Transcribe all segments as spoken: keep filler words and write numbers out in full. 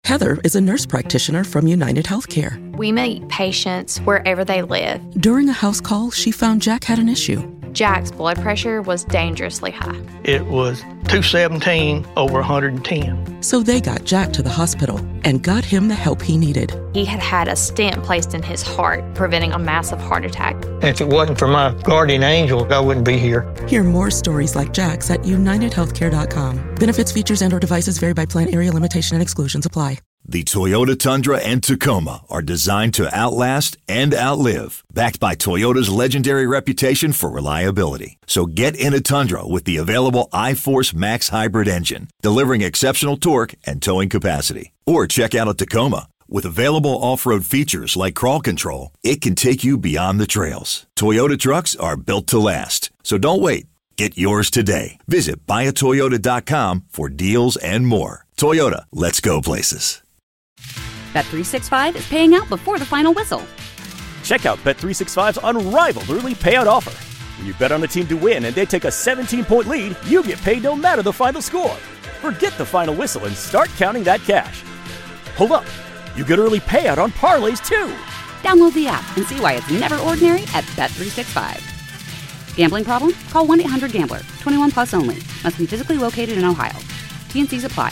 Heather is a nurse practitioner from United Healthcare. We meet patients wherever they live. During a house call, she found Jack had an issue. Jack's blood pressure was dangerously high. It was two seventeen over one hundred ten. So they got Jack to the hospital and got him the help he needed. He had had a stent placed in his heart, preventing a massive heart attack. If it wasn't for my guardian angel, I wouldn't be here. Hear more stories like Jack's at united healthcare dot com. Benefits, features, and or devices vary by plan, area, limitation, and exclusions apply. The Toyota Tundra and Tacoma are designed to outlast and outlive, backed by Toyota's legendary reputation for reliability. So get in a Tundra with the available iForce Max hybrid engine, delivering exceptional torque and towing capacity. Or check out a Tacoma. With available off-road features like crawl control, it can take you beyond the trails. Toyota trucks are built to last. So don't wait. Get yours today. Visit buy a toyota dot com for deals and more. Toyota, let's go places. Bet three sixty-five is paying out before the final whistle. Check out Bet three sixty-five's unrivaled early payout offer. When you bet on a team to win and they take a seventeen-point lead, you get paid no matter the final score. Forget the final whistle and start counting that cash. Hold up. You get early payout on parlays, too. Download the app and see why it's never ordinary at Bet three sixty-five. Gambling problem? Call one eight hundred gambler. twenty-one plus only. Must be physically located in Ohio. T N Cs apply.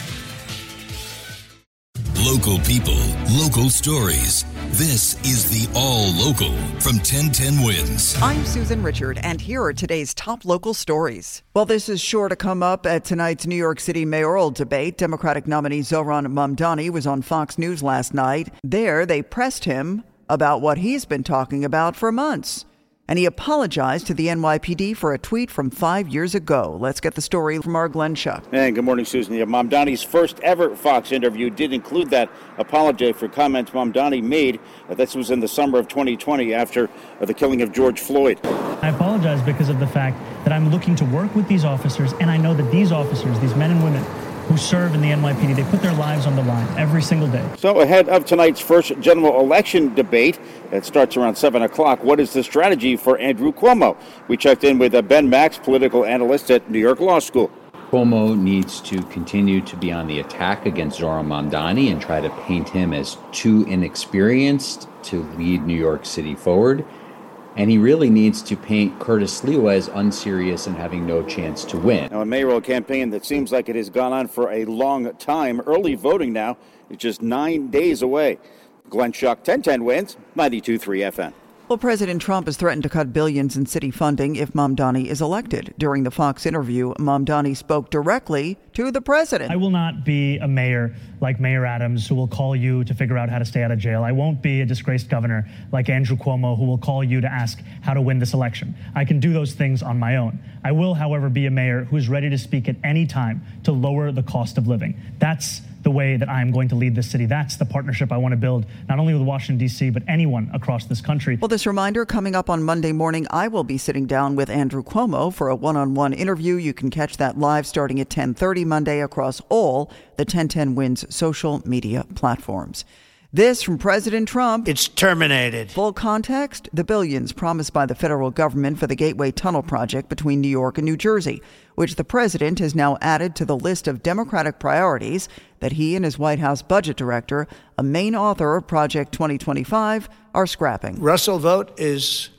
Local people, local stories. This is the All Local from ten ten Wins. I'm Susan Richard, and here are today's top local stories. Well, this is sure to come up at tonight's New York City mayoral debate. Democratic nominee Zohran Mamdani was on Fox News last night. There, they pressed him about what he's been talking about for months. And he apologized to the N Y P D for a tweet from five years ago. Let's get the story from our Glenn Schuck. And good morning, Susan. Yeah, Mamdani's first ever Fox interview did include that apology for comments Mamdani made. Uh, this was in the summer of twenty twenty after uh, the killing of George Floyd. I apologize because of the fact that I'm looking to work with these officers, and I know that these officers, these men and women who serve in the N Y P D, they put their lives on the line every single day. So ahead of tonight's first general election debate, it starts around seven o'clock. What is the strategy for Andrew Cuomo? We checked in with Ben Max, political analyst at New York Law School. Cuomo needs to continue to be on the attack against Zohran Mamdani and try to paint him as too inexperienced to lead New York City forward. And he really needs to paint Curtis Sliwa as unserious and having no chance to win. Now, a mayoral campaign that seems like it has gone on for a long time. Early voting now is just nine days away. Glenn Schuck, ten ten Wins, ninety-two point three F M. Well, President Trump has threatened to cut billions in city funding if Mamdani is elected. During the Fox interview, Mamdani spoke directly to the president. I will not be a mayor like Mayor Adams who will call you to figure out how to stay out of jail. I won't be a disgraced governor like Andrew Cuomo who will call you to ask how to win this election. I can do those things on my own. I will, however, be a mayor who is ready to speak at any time to lower the cost of living. That's the way that I'm going to lead this city. That's the partnership I want to build, not only with Washington, D C, but anyone across this country. Well, this reminder coming up on Monday morning, I will be sitting down with Andrew Cuomo for a one-on-one interview. You can catch that live starting at ten thirty Monday across all the ten ten Wins social media platforms. This from President Trump. It's terminated. Full context, the billions promised by the federal government for the Gateway Tunnel project between New York and New Jersey, which the president has now added to the list of Democratic priorities that he and his White House budget director, a main author of Project twenty twenty-five, are scrapping. Russell vote is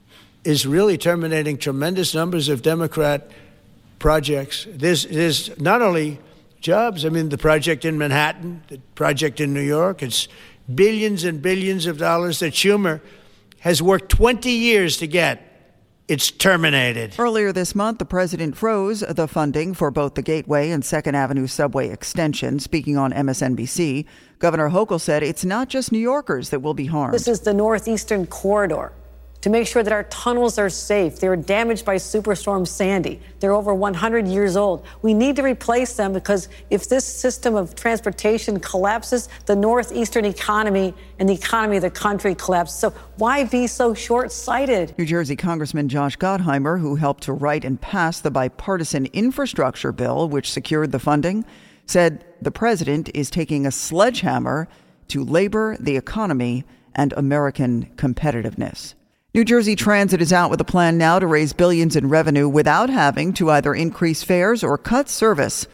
is really terminating tremendous numbers of Democrat projects. There's, there's not only jobs, I mean, the project in Manhattan, the project in New York, it's billions and billions of dollars that Schumer has worked twenty years to get. It's terminated. Earlier this month, the president froze the funding for both the Gateway and Second Avenue subway extension. Speaking on M S N B C, Governor Hochul said it's not just New Yorkers that will be harmed. This is the Northeastern Corridor to make sure that our tunnels are safe. They were damaged by Superstorm Sandy. They're over one hundred years old. We need to replace them because if this system of transportation collapses, the Northeastern economy and the economy of the country collapse. So why be so short-sighted? New Jersey Congressman Josh Gottheimer, who helped to write and pass the bipartisan infrastructure bill, which secured the funding, said the president is taking a sledgehammer to labor, the economy, and American competitiveness. New Jersey Transit is out with a plan now to raise billions in revenue without having to either increase fares or cut service.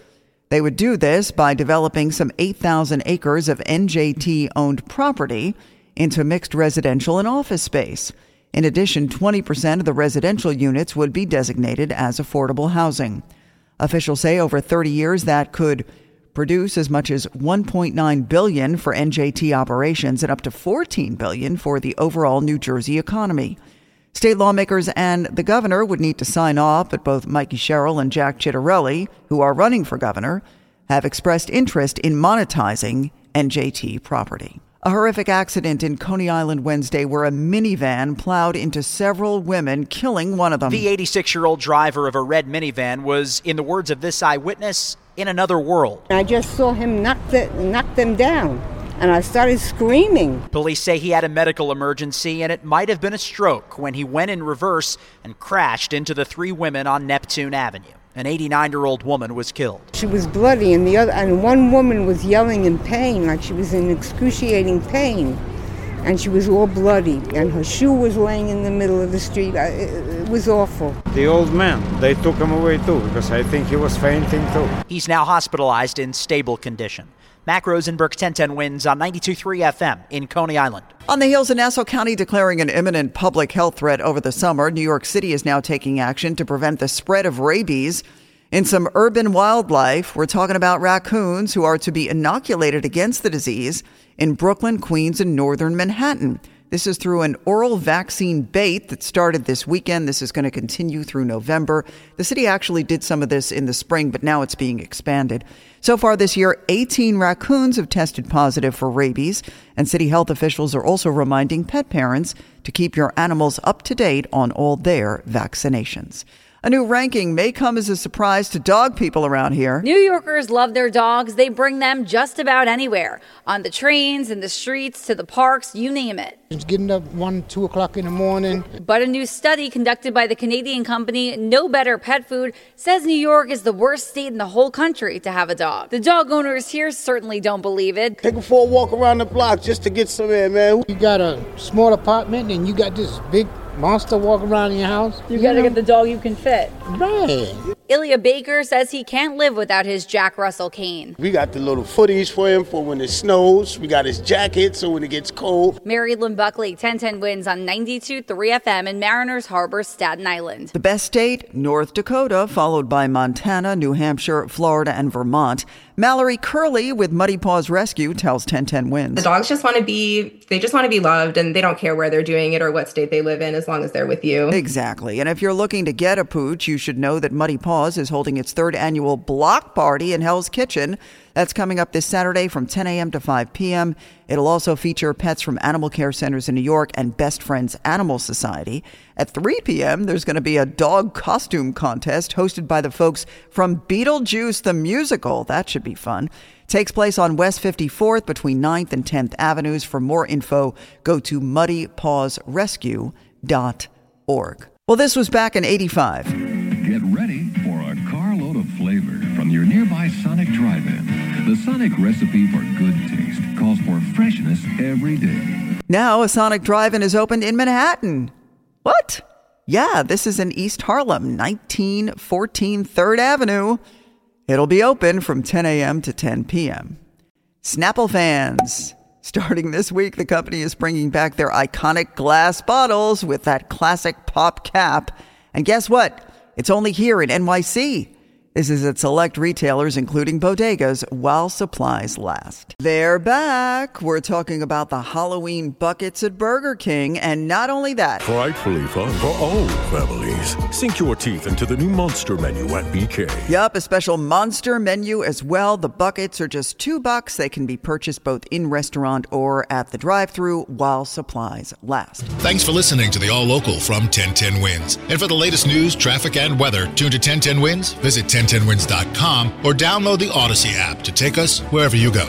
They would do this by developing some eight thousand acres of N J T-owned property into mixed residential and office space. In addition, twenty percent of the residential units would be designated as affordable housing. Officials say over thirty years that could produce as much as one point nine billion dollars for N J T operations and up to fourteen billion dollars for the overall New Jersey economy. State lawmakers and the governor would need to sign off, but both Mikey Sherrill and Jack Ciattarelli, who are running for governor, have expressed interest in monetizing N J T property. A horrific accident in Coney Island Wednesday where a minivan plowed into several women, killing one of them. The eighty-six-year-old driver of a red minivan was, in the words of this eyewitness, in another world. I just saw him knock, the, knock them down, and I started screaming. Police say he had a medical emergency, and it might have been a stroke when he went in reverse and crashed into the three women on Neptune Avenue. An eighty-nine-year-old woman was killed. She was bloody, and the other, and one woman was yelling in pain, like she was in excruciating pain, and she was all bloody, and her shoe was laying in the middle of the street. I, it, it was awful. The old man, they took him away too, because I think he was fainting too. He's now hospitalized in stable condition. Mac Rosenberg, ten ten Wins on ninety-two point three F M in Coney Island. On the heels of Nassau County declaring an imminent public health threat over the summer, New York City is now taking action to prevent the spread of rabies. In some urban wildlife, we're talking about raccoons who are to be inoculated against the disease in Brooklyn, Queens, and northern Manhattan. This is through an oral vaccine bait that started this weekend. This is going to continue through November. The city actually did some of this in the spring, but now it's being expanded. So far this year, eighteen raccoons have tested positive for rabies, and city health officials are also reminding pet parents to keep your animals up to date on all their vaccinations. A new ranking may come as a surprise to dog people around here. New Yorkers love their dogs. They bring them just about anywhere. On the trains, in the streets, to the parks, you name it. It's getting up one, two o'clock in the morning. But a new study conducted by the Canadian company No Better Pet Food says New York is the worst state in the whole country to have a dog. The dog owners here certainly don't believe it. Take them for a walk around the block just to get some air, man. You got a small apartment and you got this big monster walking around in your house. You, you gotta know? Get the dog you can fit. Right. Ilya Baker says he can't live without his Jack Russell cane. We got the little footies for him for when it snows. We got his jacket so when it gets cold. Mary Lynn Buckley, ten ten Wins on ninety-two point three F M in Mariners Harbor, Staten Island. The best state, North Dakota, followed by Montana, New Hampshire, Florida, and Vermont. Mallory Curley with Muddy Paws Rescue tells ten ten Wins. The dogs just want to be, they just want to be loved, and they don't care where they're doing it or what state they live in as long as they're with you. Exactly. And if you're looking to get a pooch, you should know that Muddy Paws is holding its third annual block party in Hell's Kitchen. That's coming up this Saturday from ten a.m. to five p.m. It'll also feature pets from animal care centers in New York and Best Friends Animal Society. At three p.m., there's going to be a dog costume contest hosted by the folks from Beetlejuice the Musical. That should be fun. Takes place on West fifty-fourth between ninth and tenth Avenues. For more info, go to muddy paws rescue dot org. Well, this was back in eighty-five. Get ready for a carload of flavor from your nearby Sonic Drive-In. The Sonic recipe for good taste calls for freshness every day. Now a Sonic Drive-In is opened in Manhattan. What? Yeah, this is in East Harlem, nineteen fourteen third Avenue. It'll be open from ten a.m. to ten p.m. Snapple fans. Starting this week, the company is bringing back their iconic glass bottles with that classic pop cap. And guess what? It's only here in N Y C. This is at select retailers, including bodegas, while supplies last. They're back. We're talking about the Halloween buckets at Burger King. And not only that. Frightfully fun for all families. Sink your teeth into the new Monster menu at B K. Yup, a special Monster menu as well. The buckets are just two bucks. They can be purchased both in restaurant or at the drive-thru while supplies last. Thanks for listening to the All Local from ten ten Wins. And for the latest news, traffic, and weather, tune to ten ten Wins, visit ten ten wins dot com, or download the Odyssey app to take us wherever you go.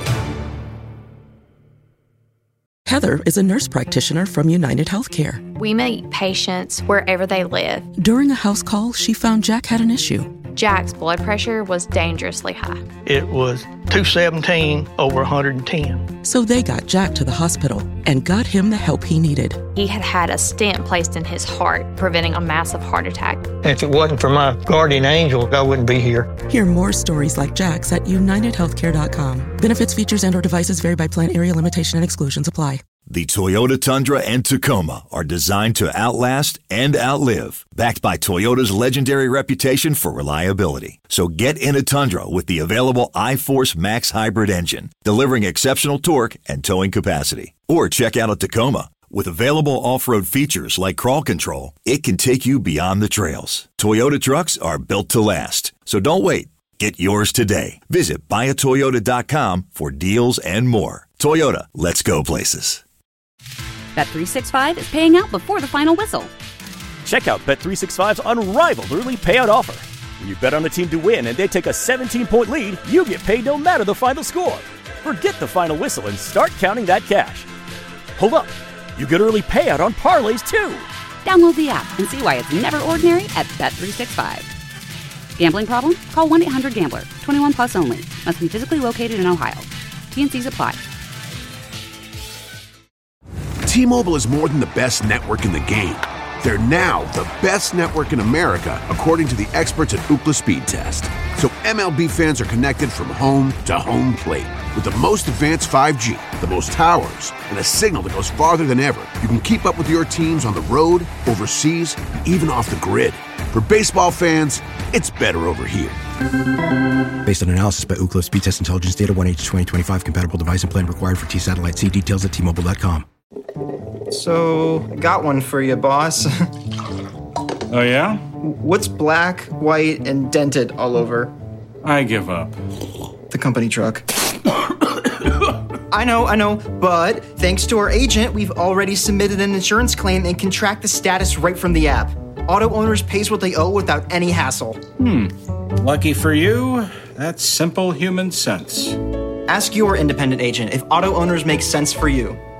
Heather is a nurse practitioner from United Healthcare. We meet patients wherever they live. During a house call, she found Jack had an issue. Jack's blood pressure was dangerously high. It was two seventeen over one hundred ten. So they got Jack to the hospital and got him the help he needed. He had had a stent placed in his heart, preventing a massive heart attack. If it wasn't for my guardian angel, I wouldn't be here. Hear more stories like Jack's at united healthcare dot com. Benefits, features, and or devices vary by plan. Area limitation and exclusions apply. The Toyota Tundra and Tacoma are designed to outlast and outlive, backed by Toyota's legendary reputation for reliability. So get in a Tundra with the available iForce Max hybrid engine, delivering exceptional torque and towing capacity. Or check out a Tacoma. With available off-road features like crawl control, it can take you beyond the trails. Toyota trucks are built to last, so don't wait. Get yours today. Visit buy a toyota dot com for deals and more. Toyota, let's go places. Bet three sixty-five is paying out before the final whistle. Check out Bet three sixty-five's unrivaled early payout offer. When you bet on a team to win and they take a seventeen-point lead, you get paid no matter the final score. Forget the final whistle and start counting that cash. Hold up. You get early payout on parlays, too. Download the app and see why it's never ordinary at Bet three sixty-five. Gambling problem? Call one eight hundred gambler. twenty-one plus only. Must be physically located in Ohio. T N Cs apply. T-Mobile is more than the best network in the game. They're now the best network in America, according to the experts at Ookla Speed Test. So M L B fans are connected from home to home plate. With the most advanced five G, the most towers, and a signal that goes farther than ever, you can keep up with your teams on the road, overseas, and even off the grid. For baseball fans, it's better over here. Based on analysis by Ookla Speed Test Intelligence Data, one H twenty twenty-five compatible device and plan required for T-Satellite. See details at T Mobile dot com. So, got one for you, boss. Oh, yeah? What's black, white, and dented all over? I give up. The company truck. I know, I know, but thanks to our agent, we've already submitted an insurance claim and can track the status right from the app. Auto Owners pays what they owe without any hassle. Hmm. Lucky for you, that's simple human sense. Ask your independent agent if Auto Owners makes sense for you.